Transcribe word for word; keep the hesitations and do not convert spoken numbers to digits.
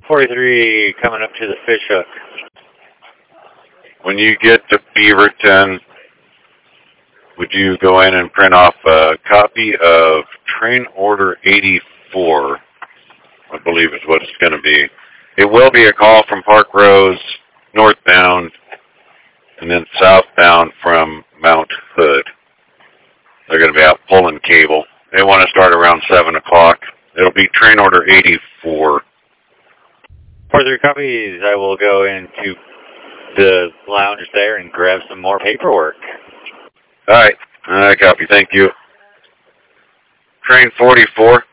forty-three coming up to the fish hook. When you get to Beaverton, would you go in and print off a copy of Train Order eighty-four, I believe is what it's going to be. It will be a call from Park Rose, northbound, and then southbound from Mount Hood. They're going to be out pulling cable. They want to start around seven o'clock. It'll be Train Order eighty-four. forty-three copies. I will go into the lounge there and grab some more paperwork. All right. I copy. Thank you. Train forty-four.